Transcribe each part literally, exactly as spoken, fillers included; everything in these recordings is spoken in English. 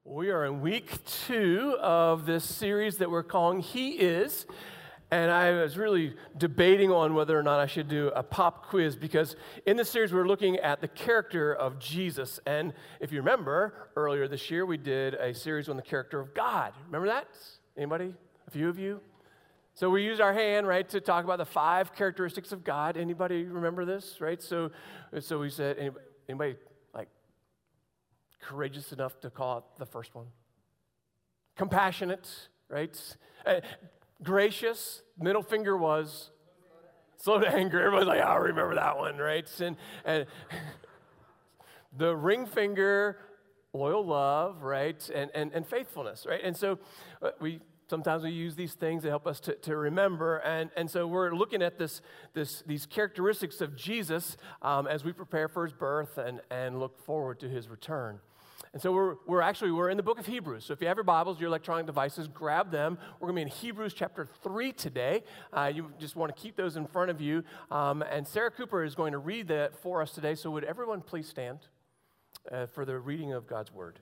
We are in week two of this series that we're calling He Is, and I was really debating on whether or not I should do a pop quiz, because in this series we're looking at the character of Jesus, and if you remember, earlier this year we did a series on the character of God. Remember that? Anybody? A few of you? So we used our hand, right, to talk about the five characteristics of God. Anybody remember this, right? So, so we said, anybody, anybody like, courageous enough to call out the first one? Compassionate, right? Uh, gracious, middle finger was slow to anger. Everybody's like, I remember that one, right? And, and the ring finger, loyal love, right? And, and, and faithfulness, right? And so uh, we sometimes we use these things to help us to, to remember. And, and so we're looking at this, this, these characteristics of Jesus um, as we prepare for his birth and, and look forward to his return. And so we're, we're actually, we're in the book of Hebrews. So if you have your Bibles, your electronic devices, grab them. We're going to be in Hebrews chapter three today. Uh, you just want to keep those in front of you. Um, and Sarah Cooper is going to read that for us today. So would everyone please stand uh, for the reading of God's word?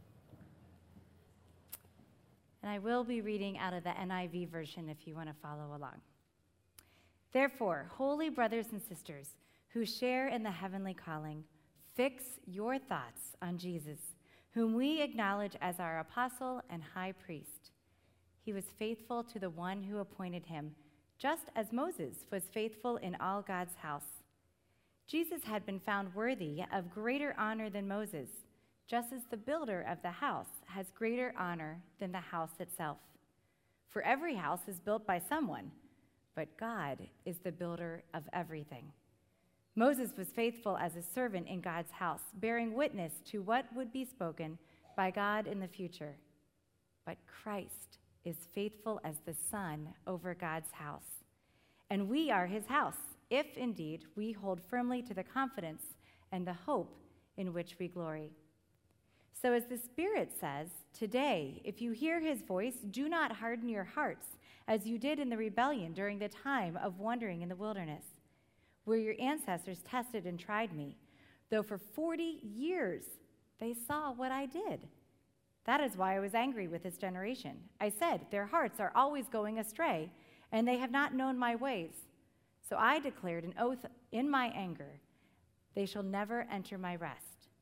And I will be reading out of the N I V version if you want to follow along. Therefore, holy brothers and sisters who share in the heavenly calling, fix your thoughts on Jesus, whom we acknowledge as our apostle and high priest. He was faithful to the one who appointed him, just as Moses was faithful in all God's house. Jesus had been found worthy of greater honor than Moses, just as the builder of the house has greater honor than the house itself. For every house is built by someone, but God is the builder of everything. Moses was faithful as a servant in God's house, bearing witness to what would be spoken by God in the future. But Christ is faithful as the Son over God's house. And we are his house, if indeed we hold firmly to the confidence and the hope in which we glory. So as the Spirit says, today, if you hear his voice, do not harden your hearts, as you did in the rebellion during the time of wandering in the wilderness, where your ancestors tested and tried me, though for forty years they saw what I did. That is why I was angry with this generation. I said, their hearts are always going astray, and they have not known my ways. So I declared an oath in my anger, they shall never enter my rest.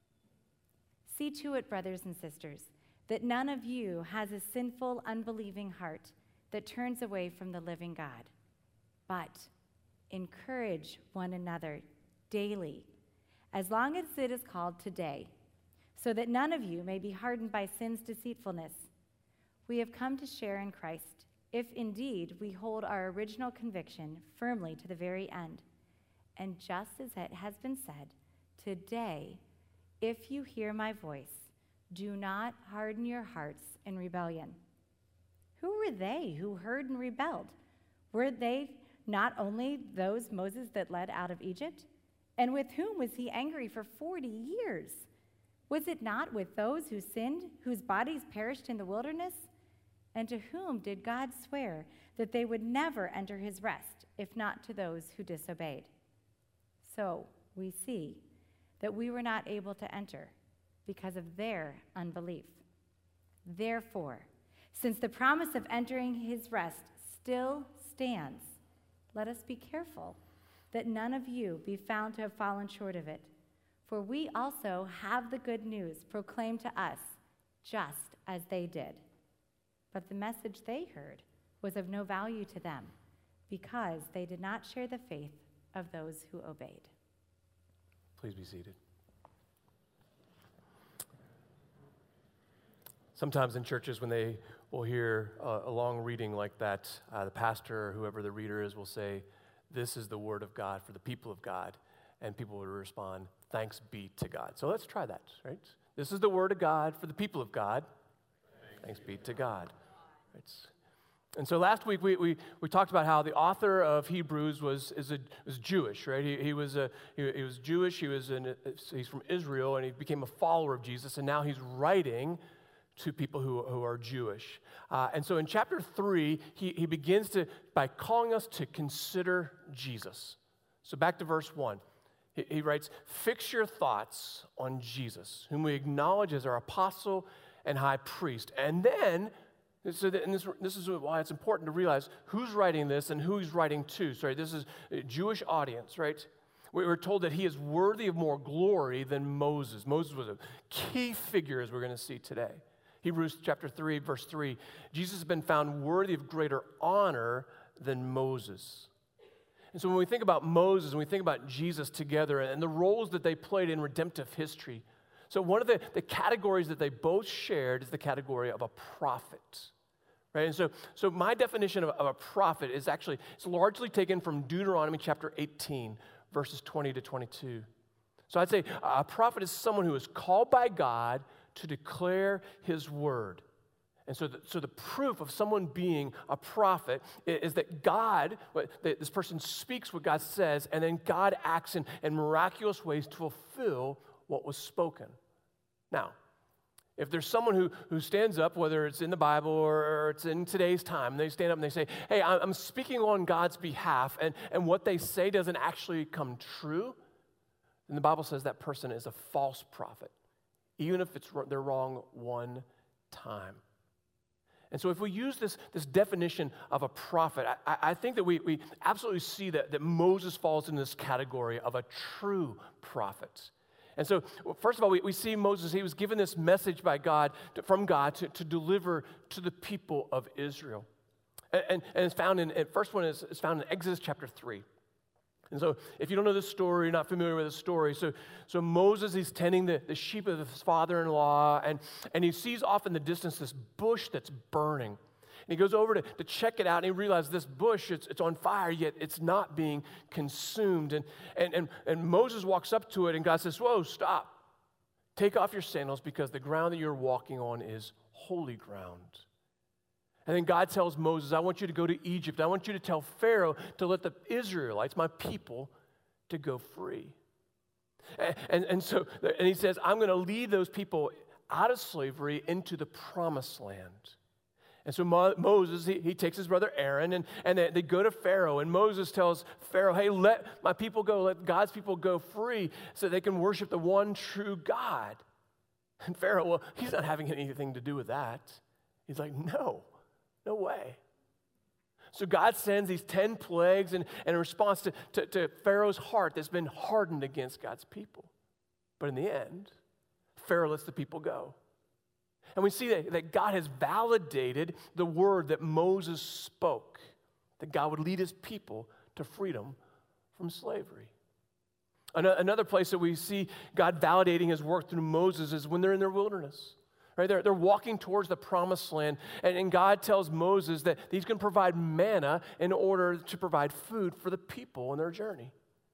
See to it, brothers and sisters, that none of you has a sinful, unbelieving heart that turns away from the living God, but encourage one another daily, as long as it is called today, so that none of you may be hardened by sin's deceitfulness. We have come to share in Christ, if indeed we hold our original conviction firmly to the very end. And just as it has been said, today, if you hear my voice, do not harden your hearts in rebellion. Who were they who heard and rebelled? Were they not only those Moses that led out of Egypt? And with whom was he angry for forty years? Was it not with those who sinned, whose bodies perished in the wilderness? And to whom did God swear that they would never enter his rest, if not to those who disobeyed? So we see that we were not able to enter because of their unbelief. Therefore, since the promise of entering his rest still stands, let us be careful that none of you be found to have fallen short of it. For we also have the good news proclaimed to us, just as they did. But the message they heard was of no value to them, because they did not share the faith of those who obeyed. Please be seated. Sometimes in churches when they will hear uh, a long reading like that, uh, the pastor or whoever the reader is will say, this is the word of God for the people of God. And people will respond, thanks be to God. So let's try that, right? This is the word of God for the people of God. Thanks be to God. Right? And so last week we, we, we talked about how the author of Hebrews was is a, was Jewish, right? He, he was a he, he was Jewish. He was an, he's from Israel, and he became a follower of Jesus. And now he's writing to people who, who are Jewish. Uh, and so in chapter three, he, he begins to by calling us to consider Jesus. So back to verse one. He, he writes, "Fix your thoughts on Jesus, whom we acknowledge as our apostle and high priest. And then, so that, and this, this is why it's important to realize who's writing this and who he's writing to. Sorry, this is a Jewish audience, right? We were told that he is worthy of more glory than Moses. Moses was a key figure, as we're going to see today. Hebrews chapter three, verse three, Jesus has been found worthy of greater honor than Moses. And so when we think about Moses and we think about Jesus together and the roles that they played in redemptive history, so one of the, the categories that they both shared is the category of a prophet. Right? And so, so my definition of, of a prophet is actually, it's largely taken from Deuteronomy chapter eighteen, verses twenty to twenty-two. So I'd say a prophet is someone who is called by God to declare his word. And so the, so the proof of someone being a prophet is, is that God, that this person speaks what God says, and then God acts in, in miraculous ways to fulfill what was spoken. Now, if there's someone who, who stands up, whether it's in the Bible or, or it's in today's time, and they stand up and they say, hey, I'm speaking on God's behalf, and, and what they say doesn't actually come true, then the Bible says that person is a false prophet, even if it's they're wrong one time. And so if we use this, this definition of a prophet, I, I think that we, we absolutely see that, that Moses falls in this category of a true prophet. And so, first of all, we, we see Moses, he was given this message by God, to, from God, to, to deliver to the people of Israel. And, and, and it's found in, the first one is, is found in Exodus chapter three. And so, if you don't know this story, you're not familiar with the story, so, so Moses, he's tending the, the sheep of his father-in-law, and, and he sees off in the distance this bush that's burning. And he goes over to, to check it out, and he realizes this bush, it's, it's on fire, yet it's not being consumed. And, and, and, and Moses walks up to it, and God says, whoa, stop. Take off your sandals, because the ground that you're walking on is holy ground. And then God tells Moses, I want you to go to Egypt. I want you to tell Pharaoh to let the Israelites, my people, to go free. And, and, and so, and he says, I'm going to lead those people out of slavery into the promised land. And so Mo- Moses, he, he takes his brother Aaron, and, and they, they go to Pharaoh. And Moses tells Pharaoh, hey, let my people go, let God's people go free so they can worship the one true God. And Pharaoh, well, he's not having anything to do with that. He's like, no. No way. So God sends these ten plagues in, in response to, to, to Pharaoh's heart that's been hardened against God's people. But in the end, Pharaoh lets the people go. And we see that, that God has validated the word that Moses spoke, that God would lead his people to freedom from slavery. Another place that we see God validating his work through Moses is when they're in their wilderness. Right, they're, they're walking towards the promised land, and, and God tells Moses that he's going to provide manna in order to provide food for the people on their journey.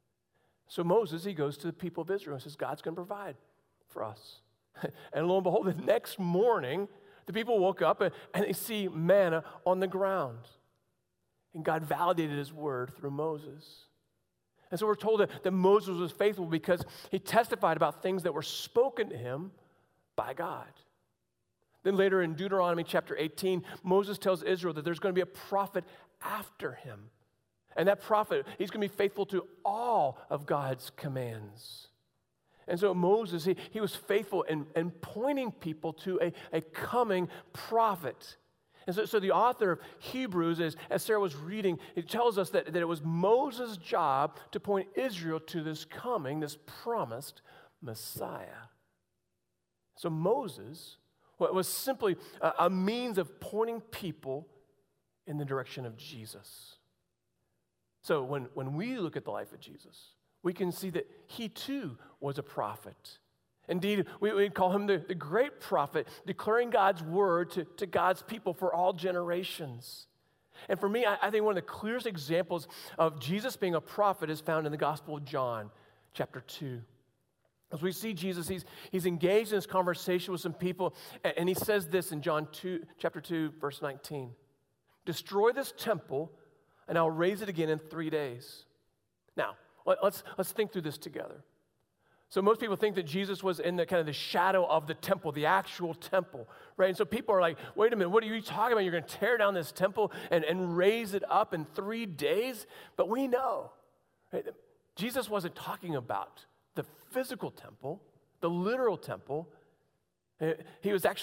So Moses, he goes to the people of Israel and says, God's going to provide for us. And lo and behold, the next morning, the people woke up and, and they see manna on the ground. And God validated his word through Moses. And so we're told that, that Moses was faithful because he testified about things that were spoken to him by God. Then later in Deuteronomy chapter eighteen, Moses tells Israel that there's going to be a prophet after him. And that prophet, he's going to be faithful to all of God's commands. And so Moses, he, he was faithful in, in pointing people to a, a coming prophet. And so, so the author of Hebrews, is, as Sarah was reading, it tells us that, that it was Moses' job to point Israel to this coming, this promised Messiah. So Moses was simply a, a means of pointing people in the direction of Jesus. So when, when we look at the life of Jesus, we can see that he too was a prophet. Indeed, we would call him the, the great prophet, declaring God's word to, to God's people for all generations. And for me, I, I think one of the clearest examples of Jesus being a prophet is found in the Gospel of John, chapter two. As we see Jesus, he's, he's engaged in this conversation with some people, and, and he says this in John two, chapter two, verse nineteen. Destroy this temple, and I'll raise it again in three days. Now, let, let's, let's think through this together. So most people think that Jesus was in the kind of the shadow of the temple, the actual temple, right? And so people are like, wait a minute, what are you talking about? You're going to tear down this temple and, and raise it up in three days? But we know, right? Jesus wasn't talking about the physical temple, the literal temple. He was actually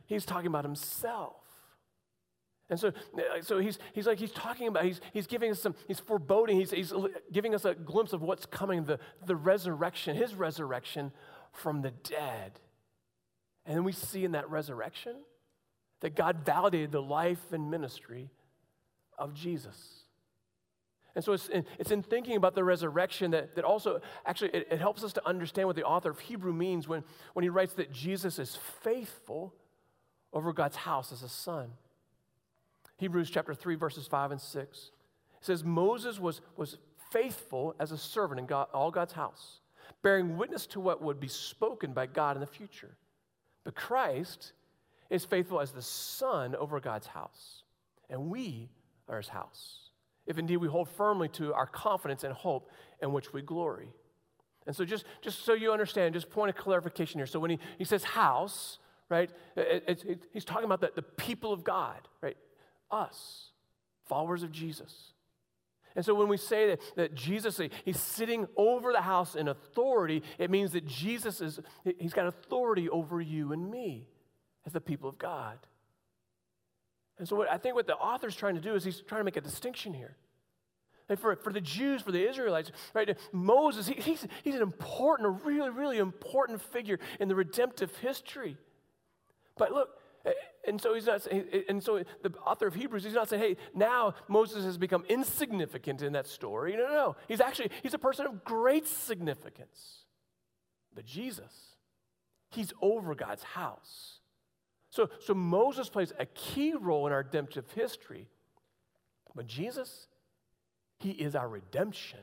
he's talking about himself. And so, so he's, he's like, he's talking about, he's, he's giving us some, he's foreboding, he's, he's giving us a glimpse of what's coming, the, the resurrection, his resurrection from the dead. And then we see in that resurrection that God validated the life and ministry of Jesus. And so it's in, it's in thinking about the resurrection that, that also, actually, it, it helps us to understand what the author of Hebrew means when, when he writes that Jesus is faithful over God's house as a son. Hebrews chapter three, verses five and six. It says, Moses was, was faithful as a servant in God, all God's house, bearing witness to what would be spoken by God in the future. But Christ is faithful as the son over God's house, and we are his house, if indeed we hold firmly to our confidence and hope in which we glory. And so just, just so you understand, just point of clarification here. So when he, he says house, right, it, it, it, he's talking about the, the people of God, right? Us, followers of Jesus. And so when we say that, that Jesus, he's sitting over the house in authority, it means that Jesus is, he's got authority over you and me as the people of God. And so what I think what the author's trying to do is he's trying to make a distinction here. Like for, for the Jews, for the Israelites, right, Moses, he, he's, he's an important, a really, really important figure in the redemptive history. But look, and so he's not, and so the author of Hebrews, he's not saying, hey, now Moses has become insignificant in that story. No, no, no. He's actually, he's a person of great significance. But Jesus, he's over God's house. So, so Moses plays a key role in our redemptive history. But Jesus, he is our redemption.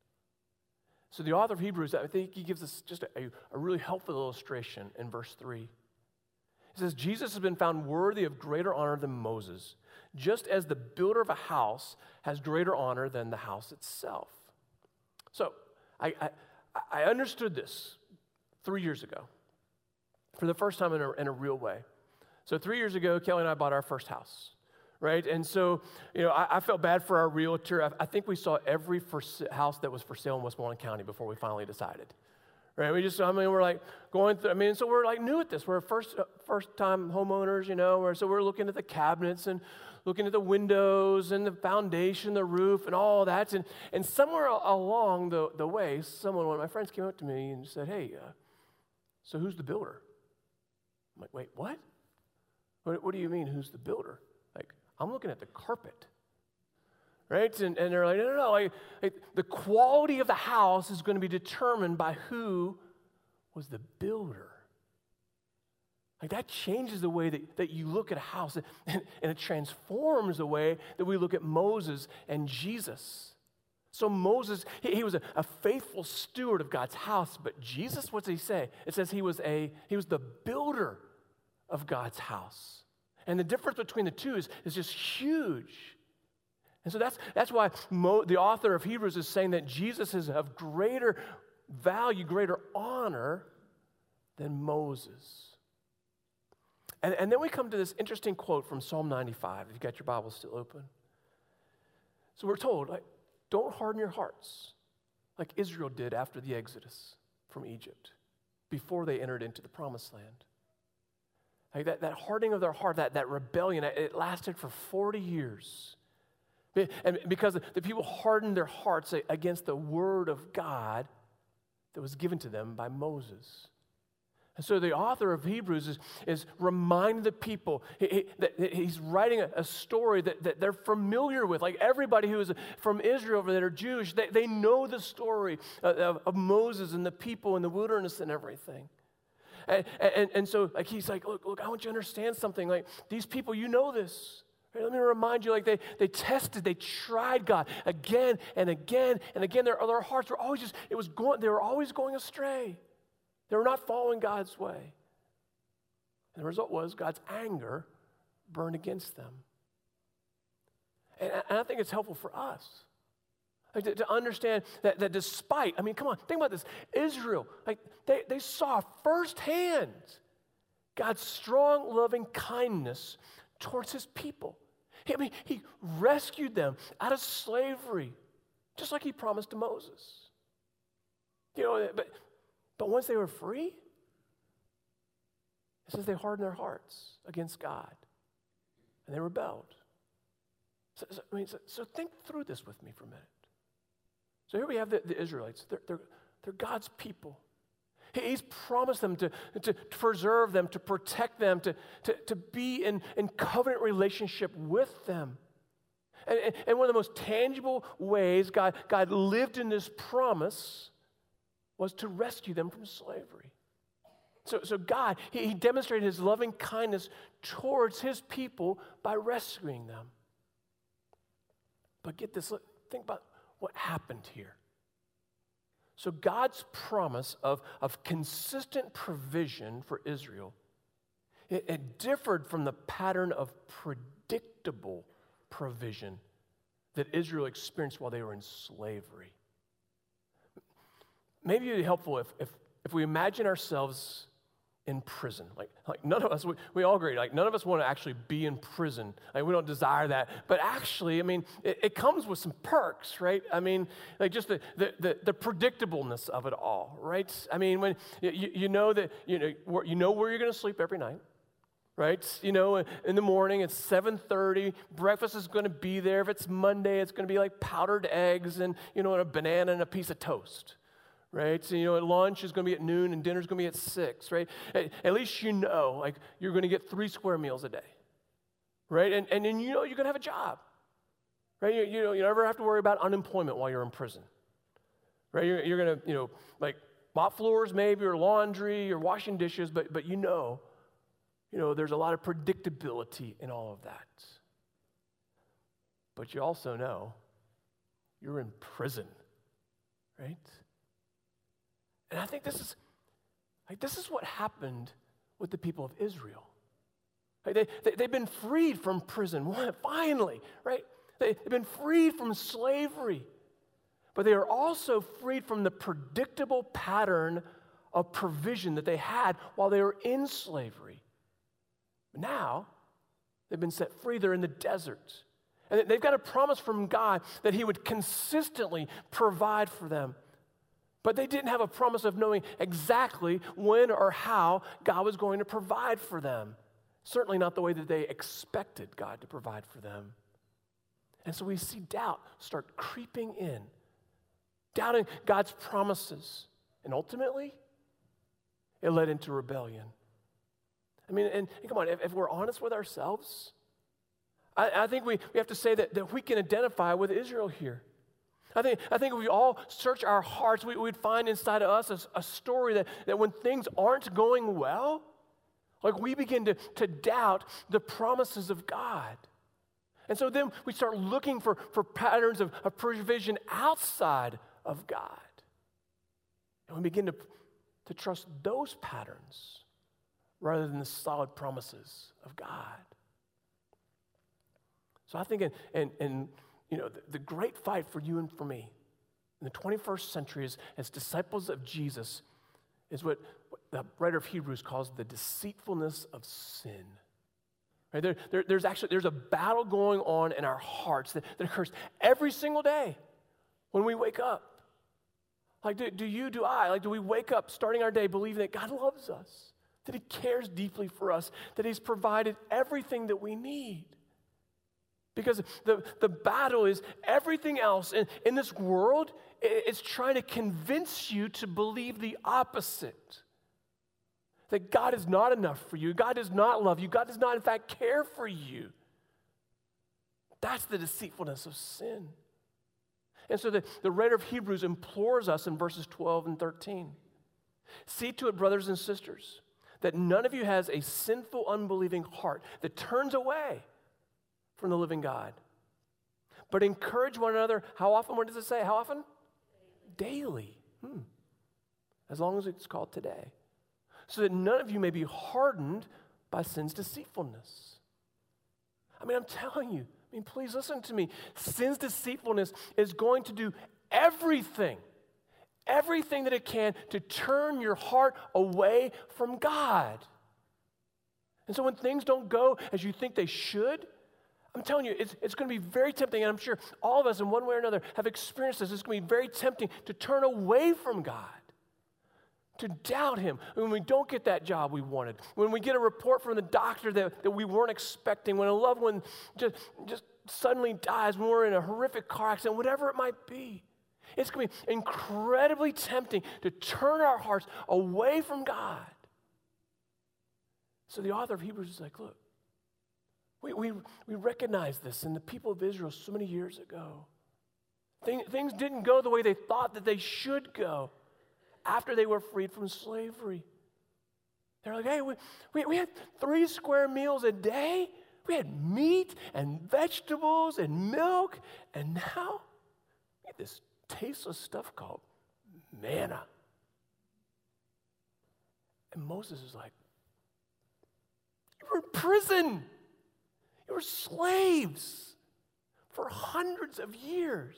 So the author of Hebrews, I think he gives us just a, a really helpful illustration in verse three. It says, Jesus has been found worthy of greater honor than Moses, just as the builder of a house has greater honor than the house itself. So I, I, I understood this three years ago for the first time in a, in a real way. So three years ago, Kelly and I bought our first house, right? And so, you know, I, I felt bad for our realtor. I, I think we saw every for, house that was for sale in Westmoreland County before we finally decided. Right, we just, I mean, we're like going through, I mean, so we're like new at this. We're first, first time homeowners, you know, we're, so we're looking at the cabinets and looking at the windows and the foundation, the roof and all that. And, and somewhere along the, the way, someone, one of my friends came up to me and said, hey, uh, so who's the builder? I'm like, wait, what? what? What do you mean, who's the builder? Like, I'm looking at the carpet. Right? And, and they're like, no, no, no. Like, like, the quality of the house is going to be determined by who was the builder. Like, that changes the way that, that you look at a house, and, and it transforms the way that we look at Moses and Jesus. So Moses, he, he was a, a faithful steward of God's house, but Jesus, what does he say? It says he was a he was the builder of God's house. And the difference between the two is, is just huge. And so that's, that's why Mo, the author of Hebrews is saying that Jesus is of greater value, greater honor than Moses. And, and then we come to this interesting quote from Psalm ninety-five, if you've got your Bible still open. So we're told, like, don't harden your hearts like Israel did after the Exodus from Egypt, before they entered into the Promised Land. Like that, that hardening of their heart, that, that rebellion, it lasted for forty years. And because the people hardened their hearts against the word of God that was given to them by Moses. And so the author of Hebrews is, is reminding the people, he, he, that he's writing a, a story that, that they're familiar with. Like everybody who is from Israel that are Jewish, they, they know the story of, of Moses and the people in the wilderness and everything. And, and, and so like he's like, look, look, I want you to understand something. Like these people, you know this. Right, let me remind you, like they, they tested, they tried God again and again and again. Their, their hearts were always just, it was going, they were always going astray. They were not following God's way. And the result was God's anger burned against them. And, and I think it's helpful for us like to, to understand that, that despite, I mean, come on, think about this. Israel, like they, they saw firsthand God's strong, loving kindness towards his people. I mean, he rescued them out of slavery, just like he promised to Moses. You know, but, but once they were free, It says they hardened their hearts against God, and they rebelled. So, so, I mean, so, so think through this with me for a minute. So here we have the, the Israelites. They're, they're, they're God's people. He, he's promised them to, to preserve them, to protect them, to, to, to be in, in covenant relationship with them. And, and, and one of the most tangible ways God, God lived in this promise was to rescue them from slavery. So, so God, he, he demonstrated his loving kindness towards his people by rescuing them. But get this, think about what happened here. So God's promise of, of consistent provision for Israel, it, it differed from the pattern of predictable provision that Israel experienced while they were in slavery. Maybe it would be helpful if, if, if we imagine ourselves in prison. Like, like none of us, we, we all agree, like none of us want to actually be in prison. Like we don't desire that. But actually, I mean, it, it comes with some perks, right? I mean, like just the, the, the, the predictableness of it all, right? I mean, when you, you know that, you know, where, you know where you're going to sleep every night, right? You know, in the morning, it's seven thirty, breakfast is going to be there. If it's Monday, it's going to be like powdered eggs and, you know, and a banana and a piece of toast. Right? So, you know, at lunch is going to be at noon and dinner's going to be at six, right? At, at least you know, like, you're going to get three square meals a day, right? And, and then you know you're going to have a job, right? You, you know, you never have to worry about unemployment while you're in prison, right? You're, you're going to, you know, like, mop floors maybe, or laundry, or washing dishes, but, but you know, you know, there's a lot of predictability in all of that. But you also know you're in prison, right? And I think this is, like, this is what happened with the people of Israel. Like they, they, they've been freed from prison, finally, right? They, they've been freed from slavery. But they are also freed from the predictable pattern of provision that they had while they were in slavery. But now, they've been set free. They're in the desert. And they've got a promise from God that he would consistently provide for them. But they didn't have a promise of knowing exactly when or how God was going to provide for them. Certainly not the way that they expected God to provide for them. And so we see doubt start creeping in, doubting God's promises. And ultimately, it led into rebellion. I mean, and, and come on, if, if we're honest with ourselves, I, I think we, we have to say that, that we can identify with Israel here. I think, I think if we all search our hearts, we, we'd find inside of us a, a story that, that when things aren't going well, like we begin to, to doubt the promises of God. And so then we start looking for, for patterns of, of provision outside of God. And we begin to, to trust those patterns rather than the solid promises of God. So I think in, in, in you know, the, the great fight for you and for me in the twenty-first century is, as disciples of Jesus is what, what the writer of Hebrews calls the deceitfulness of sin. Right? There, there, there's actually, there's a battle going on in our hearts that, that occurs every single day when we wake up. Like, do, do you, do I, like, do we wake up starting our day believing that God loves us, that he cares deeply for us, that he's provided everything that we need? Because the, the battle is everything else in, in this world, it's trying to convince you to believe the opposite. That God is not enough for you. God does not love you. God does not, in fact, care for you. That's the deceitfulness of sin. And so the, the writer of Hebrews implores us in verses twelve and thirteen. See to it, brothers and sisters, that none of you has a sinful, unbelieving heart that turns away from the living God. But encourage one another. How often? What does it say? How often? Daily. Hmm. As long as it's called today. So that none of you may be hardened by sin's deceitfulness. I mean, I'm telling you. I mean, please listen to me. Sin's deceitfulness is going to do everything, everything that it can to turn your heart away from God. And so when things don't go as you think they should, I'm telling you, it's, it's going to be very tempting, and I'm sure all of us in one way or another have experienced this. It's going to be very tempting to turn away from God, to doubt him when we don't get that job we wanted, when we get a report from the doctor that, that we weren't expecting, when a loved one just, just suddenly dies, when we're in a horrific car accident, whatever it might be. It's going to be incredibly tempting to turn our hearts away from God. So the author of Hebrews is like, look, we, we, we recognize this in the people of Israel so many years ago. Thing, things didn't go the way they thought that they should go after they were freed from slavery. They're like, hey, we, we, we had three square meals a day. We had meat and vegetables and milk. And now we have this tasteless stuff called manna. And Moses is like, you were in prison. You were slaves for hundreds of years.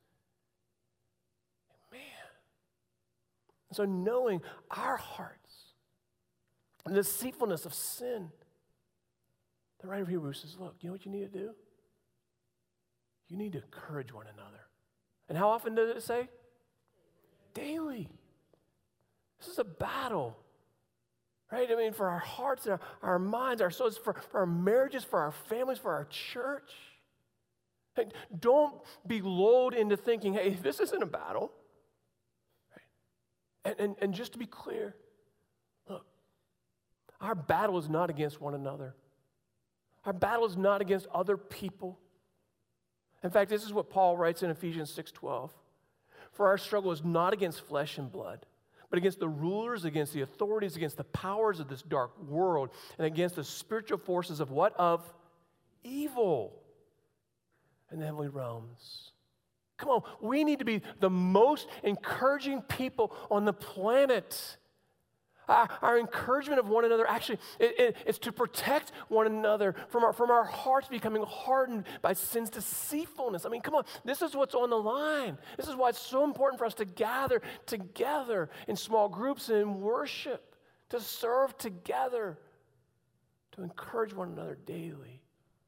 Man. So knowing our hearts and the deceitfulness of sin, the writer of Hebrews says, look, you know what you need to do? You need to encourage one another. And how often does it say? Daily. This is a battle, right? I mean, for our hearts and our, our minds, our souls, for, for our marriages, for our families, for our church. Hey, don't be lulled into thinking, hey, this isn't a battle. Right? And, and, and just to be clear, look, our battle is not against one another. Our battle is not against other people. In fact, this is what Paul writes in Ephesians six twelve. For our struggle is not against flesh and blood, but against the rulers, against the authorities, against the powers of this dark world, and against the spiritual forces of what? Of evil in the heavenly realms. Come on, we need to be the most encouraging people on the planet. Our, our encouragement of one another, actually, it, it, it's to protect one another from our, from our hearts becoming hardened by sin's deceitfulness. I mean, come on, this is what's on the line. This is why it's so important for us to gather together in small groups and in worship, to serve together, to encourage one another daily.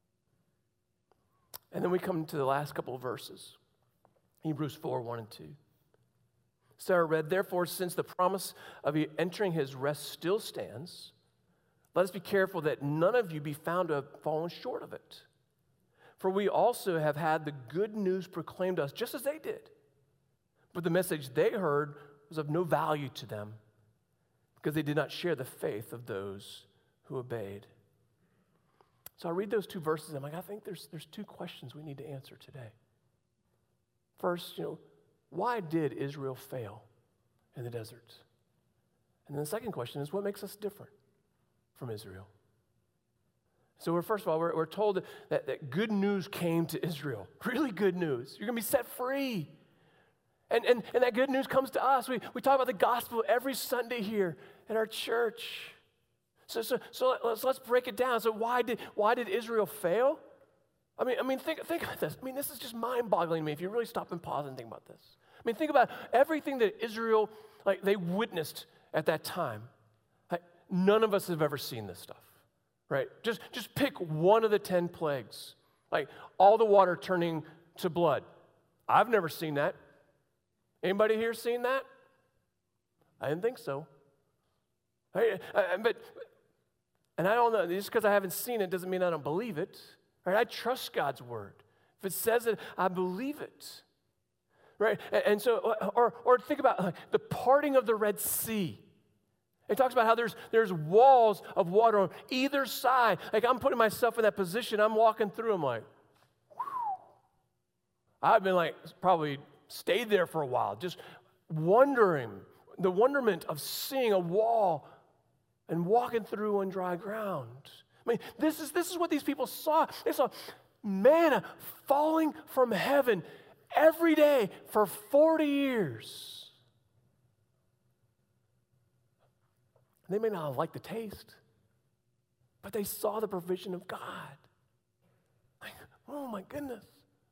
And then we come to the last couple of verses, Hebrews four, one and two. Sarah read, therefore, since the promise of you entering his rest still stands, let us be careful that none of you be found to have fallen short of it. For we also have had the good news proclaimed to us, just as they did. But the message they heard was of no value to them, because they did not share the faith of those who obeyed. So I read those two verses, and I'm like, I think there's, there's two questions we need to answer today. First, you know, why did Israel fail in the desert? And then the second question is, what makes us different from Israel? So we're, first of all, we're, we're told that, that good news came to Israel. Really good news. You're going to be set free. And, and, and that good news comes to us. We, we talk about the gospel every Sunday here in our church. So, so, so let's, let's break it down. So why did, why did Israel fail? I mean, I mean, think, think about this. I mean, this is just mind-boggling to me if you really stop and pause and think about this. I mean, think about everything that Israel, like, they witnessed at that time. Like, none of us have ever seen this stuff, right? Just, just pick one of the ten plagues, like all the water turning to blood. I've never seen that. Anybody here seen that? I didn't think so. Right? I, but, and I don't know, just because I haven't seen it doesn't mean I don't believe it. Right? I trust God's word. If it says it, I believe it. Right? And, and so, or, or think about like, the parting of the Red Sea. It talks about how there's, there's walls of water on either side. Like I'm putting myself in that position. I'm walking through. I'm like, whew. I've been like, probably stayed there for a while, just wondering, the wonderment of seeing a wall and walking through on dry ground. I mean, this is, this is what these people saw. They saw manna falling from heaven every day for forty years. They may not have liked the taste, but they saw the provision of God. Like, oh my goodness.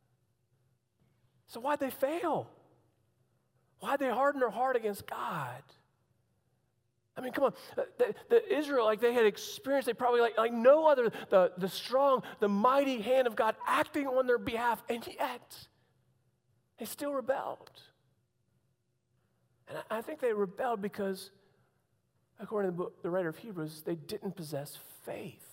So why'd they fail? Why'd they harden their heart against God? I mean, come on, the, the Israel, like they had experienced, they probably like, like no other, the, the strong, the mighty hand of God acting on their behalf, and yet they still rebelled. And I, I think they rebelled because according to the, book, the writer of Hebrews, they didn't possess faith.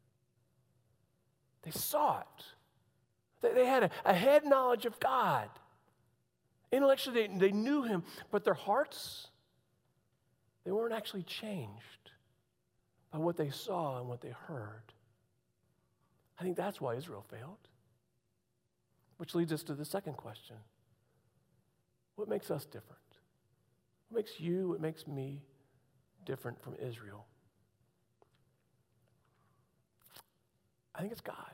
They saw it. They, they had a, a head knowledge of God. Intellectually, they, they knew him, but their hearts, they weren't actually changed by what they saw and what they heard. I think that's why Israel failed. Which leads us to the second question. What makes us different? What makes you, what makes me different from Israel? I think it's God.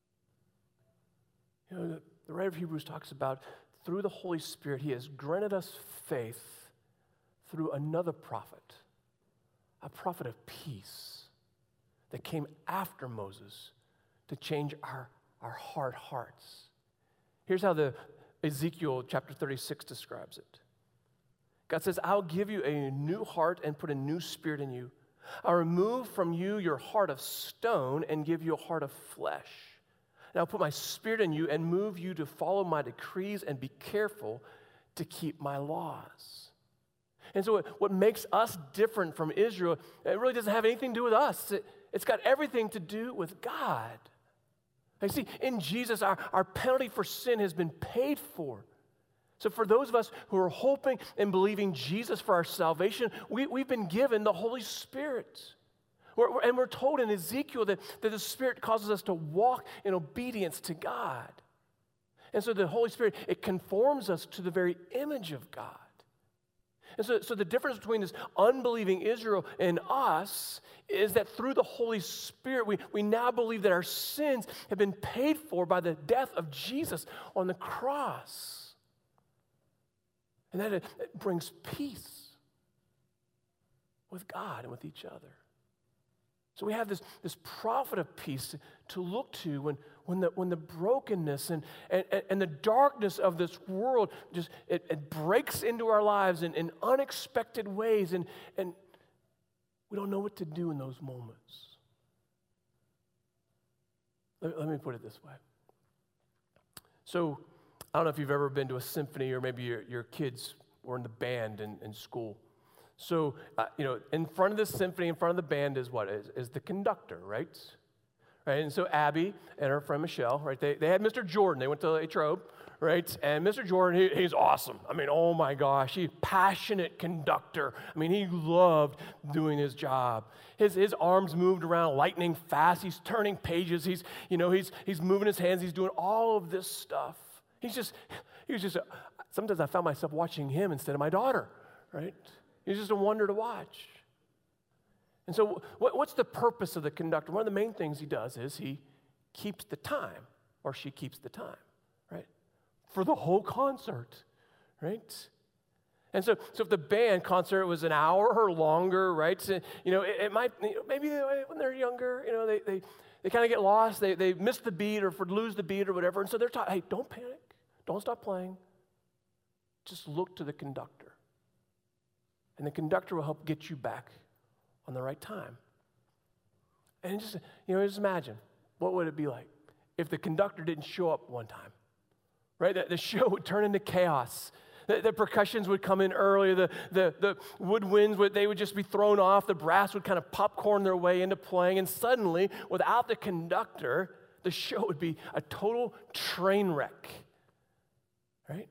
You know, the, the writer of Hebrews talks about through the Holy Spirit, he has granted us faith through another prophet, a prophet of peace that came after Moses to change our, our hard hearts. Here's how the Ezekiel chapter thirty-six describes it. God says, I'll give you a new heart and put a new spirit in you. I'll remove from you your heart of stone and give you a heart of flesh. And I'll put my spirit in you and move you to follow my decrees and be careful to keep my laws. And so what, what makes us different from Israel, it really doesn't have anything to do with us. It, it's got everything to do with God. You see, in Jesus, our, our penalty for sin has been paid for. So for those of us who are hoping and believing Jesus for our salvation, we, we've been given the Holy Spirit. We're, we're, and we're told in Ezekiel that, that the Spirit causes us to walk in obedience to God. And so the Holy Spirit, it conforms us to the very image of God. And so, so the difference between this unbelieving Israel and us is that through the Holy Spirit, we, we now believe that our sins have been paid for by the death of Jesus on the cross. And that it, it brings peace with God and with each other. So we have this, this prophet of peace to look to when, when, the, when the brokenness and, and, and the darkness of this world just it, it breaks into our lives in, in unexpected ways, and, and we don't know what to do in those moments. Let, let me put it this way. So I don't know if you've ever been to a symphony, or maybe your, your kids were in the band in, in school. So, uh, you know, in front of the symphony, in front of the band is what? Is, is the conductor, right? Right? And so Abby and her friend Michelle, right, they, they had Mister Jordan. They went to La Trobe, right? And Mister Jordan, he, he's awesome. I mean, oh my gosh, he's a passionate conductor. I mean, he loved doing his job. His, his arms moved around lightning fast. He's turning pages. He's, you know, he's, he's moving his hands. He's doing all of this stuff. He's just, he was just, a, sometimes I found myself watching him instead of my daughter, right? He's just a wonder to watch. And so what, what's the purpose of the conductor? One of the main things he does is he keeps the time, or she keeps the time, right? For the whole concert, right? And so, so if the band concert was an hour or longer, right? So, you know, it, it might, you know, maybe they, when they're younger, you know, they they, they kind of get lost. They, they miss the beat or for lose the beat or whatever. And so they're taught, hey, don't panic. Don't stop playing. Just look to the conductor. And the conductor will help get you back on the right time. And just, you know, just imagine, what would it be like if the conductor didn't show up one time, right? The, the show would turn into chaos. The, the percussions would come in early. The, the, the woodwinds, would, they would just be thrown off. The brass would kind of popcorn their way into playing. And suddenly, without the conductor, the show would be a total train wreck, right?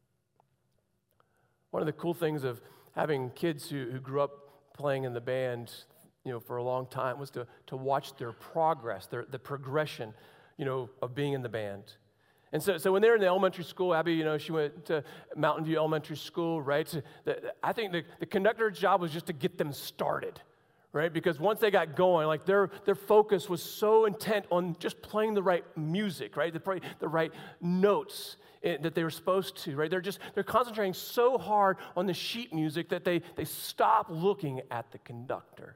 One of the cool things of having kids who, who grew up playing in the band, you know, for a long time was to, to watch their progress, their, the progression, you know, of being in the band. And so, so when they were in the elementary school, Abby, you know, she went to Mountain View Elementary School, right? So the, I think the, the conductor's job was just to get them started, right? Because once they got going, like their, their focus was so intent on just playing the right music, right? The, the right notes that they were supposed to, right? They're just, they're concentrating so hard on the sheet music that they, they stop looking at the conductor.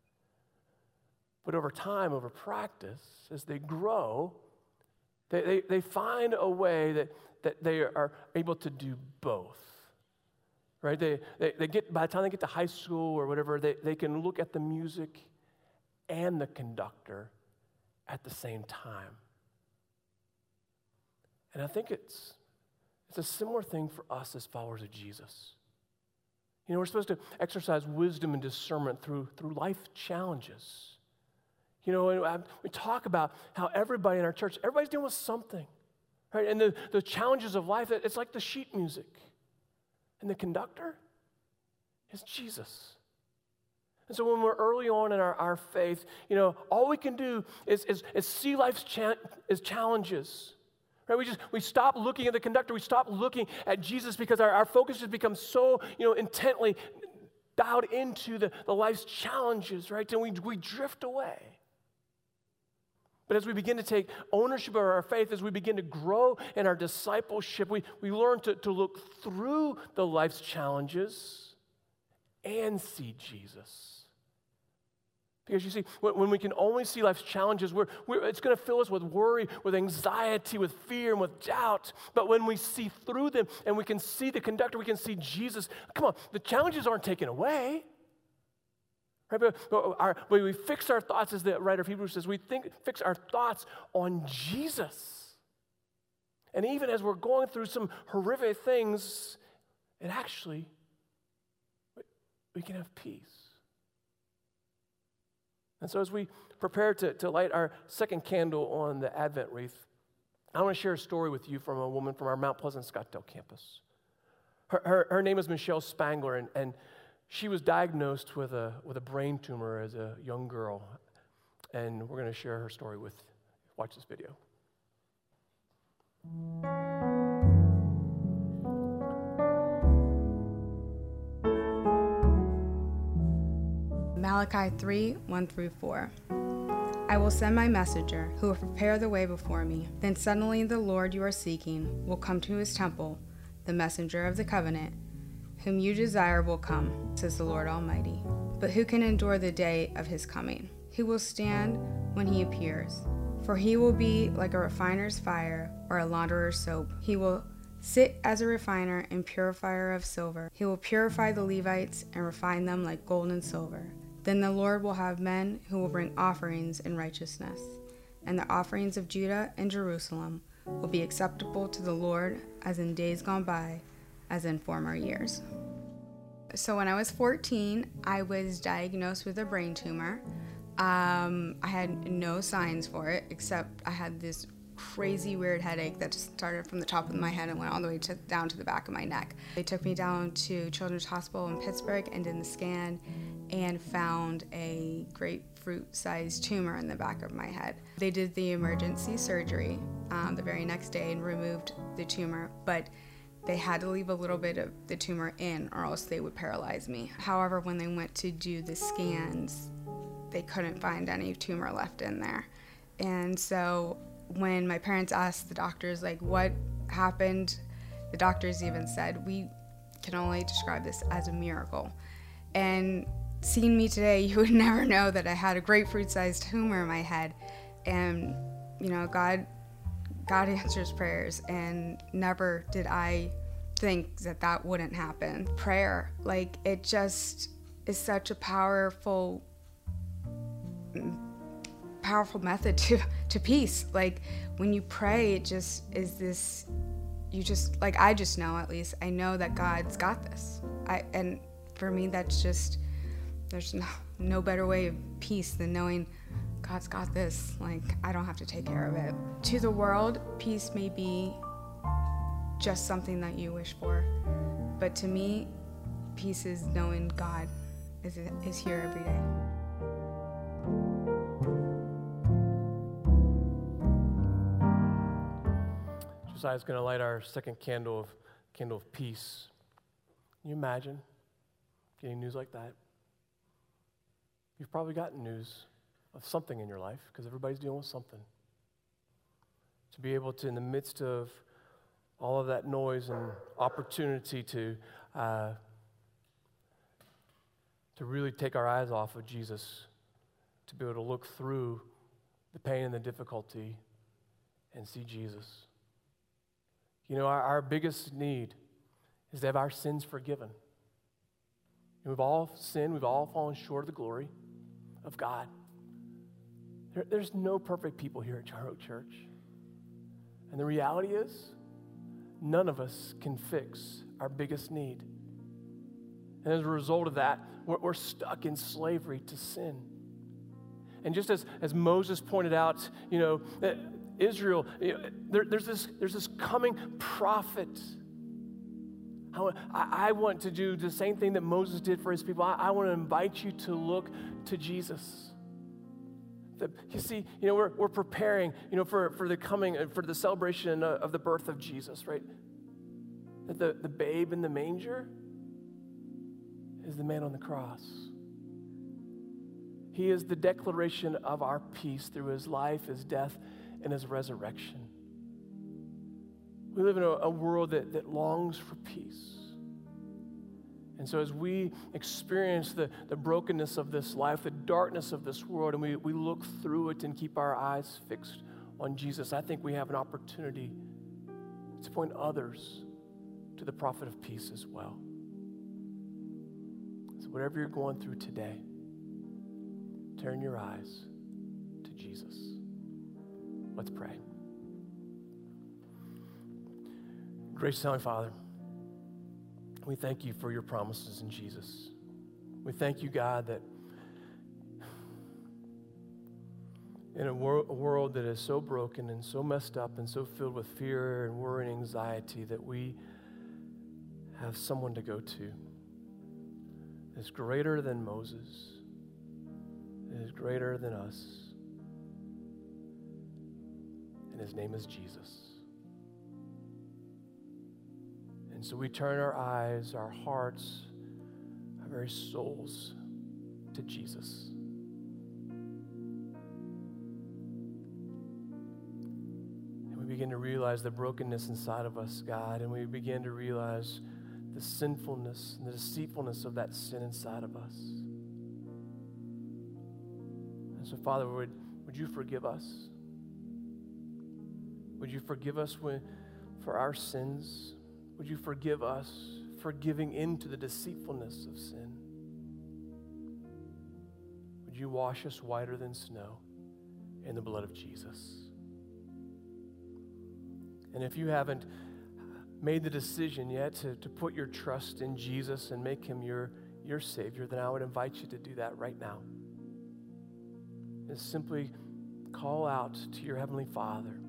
But over time, over practice, as they grow, they, they, they find a way that, that they are able to do both, right? They, they, they get, by the time they get to high school or whatever, they, they can look at the music and the conductor at the same time. And I think it's, it's a similar thing for us as followers of Jesus. You know, we're supposed to exercise wisdom and discernment through, through life challenges. You know, and I, we talk about how everybody in our church, everybody's dealing with something, right? And the, the challenges of life, it's like the sheet music. And the conductor is Jesus. And so when we're early on in our, our faith, you know, all we can do is, is, is see life's cha- is challenges. Right? We just, we stop looking at the conductor. We stop looking at Jesus because our, our focus has become so, you know, intently dialed into the, the life's challenges, right? And we, we drift away. But as we begin to take ownership of our faith, as we begin to grow in our discipleship, we, we learn to, to look through the life's challenges and see Jesus. Because you see, when, when we can only see life's challenges, we're, we're, it's going to fill us with worry, with anxiety, with fear, and with doubt. But when we see through them and we can see the conductor, we can see Jesus, come on, the challenges aren't taken away. Right, but, but, our, but we fix our thoughts, as the writer of Hebrews says, we think, fix our thoughts on Jesus. And even as we're going through some horrific things, it actually, we can have peace. And so as we prepare to, to light our second candle on the Advent wreath, I want to share a story with you from a woman from our Mount Pleasant Scottsdale campus. Her, her, her name is Michelle Spangler, and, and she was diagnosed with a, with a brain tumor as a young girl, and we're going to share her story with, watch this video. Malachi three, one through four. I will send my messenger, who will prepare the way before me. Then suddenly the Lord you are seeking will come to his temple, the messenger of the covenant, whom you desire will come, says the Lord Almighty. But who can endure the day of his coming? Who will stand when he appears? For he will be like a refiner's fire or a launderer's soap. He will sit as a refiner and purifier of silver. He will purify the Levites and refine them like gold and silver. Then the Lord will have men who will bring offerings in righteousness, and the offerings of Judah and Jerusalem will be acceptable to the Lord as in days gone by, as in former years. So when I was fourteen, I was diagnosed with a brain tumor. Um, I had no signs for it, except I had this crazy weird headache that just started from the top of my head and went all the way to, down to the back of my neck. They took me down to Children's Hospital in Pittsburgh and did the scan and found a grapefruit-sized tumor in the back of my head. They did the emergency surgery um, the very next day and removed the tumor, but they had to leave a little bit of the tumor in or else they would paralyze me. However, when they went to do the scans, they couldn't find any tumor left in there. And so when my parents asked the doctors, like, what happened, the doctors even said, we can only describe this as a miracle. And seeing me today, you would never know that I had a grapefruit-sized tumor in my head. And, you know, God God answers prayers, and never did I think that that wouldn't happen. Prayer, like, it just is such a powerful, powerful method to, to peace. Like, when you pray, it just is this, you just, like, I just know, at least, I know that God's got this. I and for me, that's just, there's no, no better way of peace than knowing God's got this. Like, I don't have to take care of it. To the world, peace may be just something that you wish for. But to me, peace is knowing God is, is here every day. Josiah's going to light our second candle of candle of peace. Can you imagine getting news like that? You've probably gotten news of something in your life, because everybody's dealing with something. To be able to, in the midst of all of that noise and opportunity to uh, to really take our eyes off of Jesus, to be able to look through the pain and the difficulty and see Jesus. You know, our, our biggest need is to have our sins forgiven. And we've all sinned, we've all fallen short of the glory of God. There, there's no perfect people here at Charter Oak Church. And the reality is, none of us can fix our biggest need. And as a result of that, we're, we're stuck in slavery to sin. And just as, as Moses pointed out, you know, Israel, you know, there, there's this there's this coming prophet. I want, I, I want to do the same thing that Moses did for his people. I, I want to invite you to look to Jesus. The, you see, you know, we're, we're preparing, you know, for, for the coming, for the celebration of the birth of Jesus, right? That the, the babe in the manger is the man on the cross. He is the declaration of our peace through his life, his death, and his resurrection. We live in a, a world that, that longs for peace. And so as we experience the, the brokenness of this life, the darkness of this world, and we, we look through it and keep our eyes fixed on Jesus, I think we have an opportunity to point others to the prophet of peace as well. So whatever you're going through today, turn your eyes to Jesus. Let's pray. Gracious Heavenly Father, we thank you for your promises in Jesus. We thank you, God, that in a, wor- a world that is so broken and so messed up and so filled with fear and worry and anxiety, that we have someone to go to that's greater than Moses, that is greater than us, and his name is Jesus. And so we turn our eyes, our hearts, our very souls to Jesus. And we begin to realize the brokenness inside of us, God, and we begin to realize the sinfulness and the deceitfulness of that sin inside of us. And so, Father, would, would you forgive us? Would you forgive us when, for our sins? Would you forgive us for giving into the deceitfulness of sin? Would you wash us whiter than snow in the blood of Jesus? And if you haven't made the decision yet to, to put your trust in Jesus and make him your, your Savior, then I would invite you to do that right now. And simply call out to your Heavenly Father.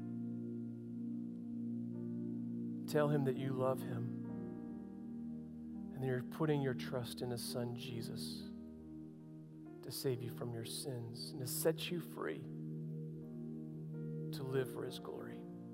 Tell him that you love him and that you're putting your trust in his Son, Jesus, to save you from your sins and to set you free to live for his glory.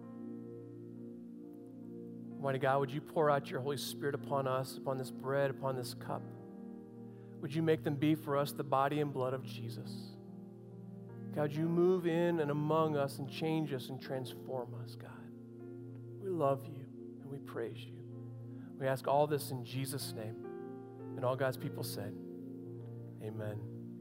Almighty God, would you pour out your Holy Spirit upon us, upon this bread, upon this cup? Would you make them be for us the body and blood of Jesus? God, you move in and among us and change us and transform us, God. We love you. We praise you. We ask all this in Jesus' name. And all God's people said, amen.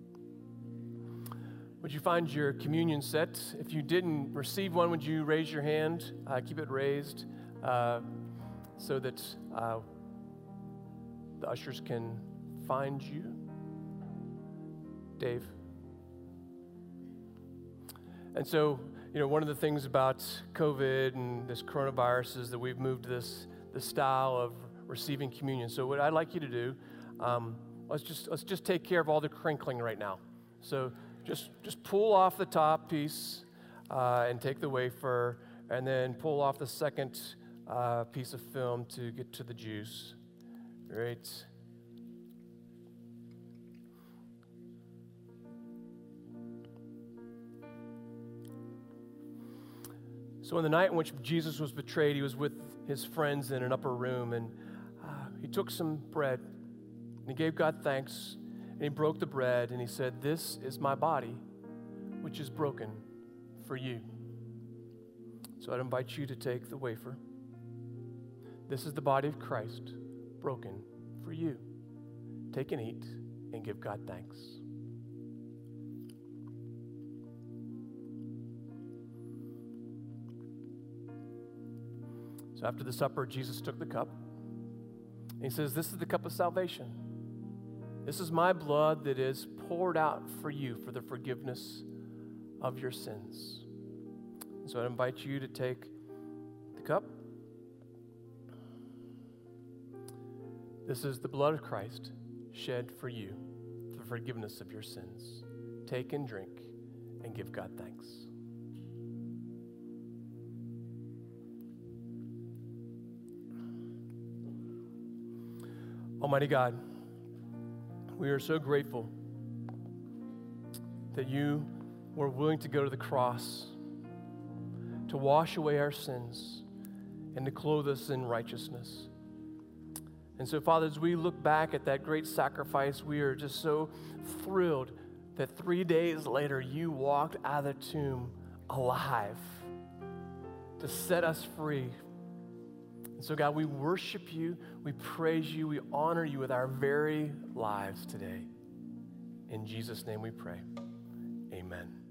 Would you find your communion set? If you didn't receive one, would you raise your hand? Uh, keep it raised uh, so that uh, the ushers can find you. Dave. And so, you know, one of the things about COVID and this coronavirus is that we've moved this, this style of receiving communion. So what I'd like you to do, um, let's just let's just take care of all the crinkling right now. So just just pull off the top piece uh, and take the wafer, and then pull off the second uh, piece of film to get to the juice. Right. So in the night in which Jesus was betrayed, he was with his friends in an upper room, and uh, he took some bread, and he gave God thanks, and he broke the bread, and he said, "This is my body, which is broken for you." So I'd invite you to take the wafer. This is the body of Christ, broken for you. Take and eat, and give God thanks. So after the supper, Jesus took the cup. And he says, "This is the cup of salvation. This is my blood that is poured out for you for the forgiveness of your sins." And so I invite you to take the cup. This is the blood of Christ, shed for you, for the forgiveness of your sins. Take and drink and give God thanks. Almighty God, we are so grateful that you were willing to go to the cross to wash away our sins and to clothe us in righteousness. And so, Father, as we look back at that great sacrifice, we are just so thrilled that three days later you walked out of the tomb alive to set us free. And so, God, we worship you, we praise you, we honor you with our very lives today. In Jesus' name we pray. Amen.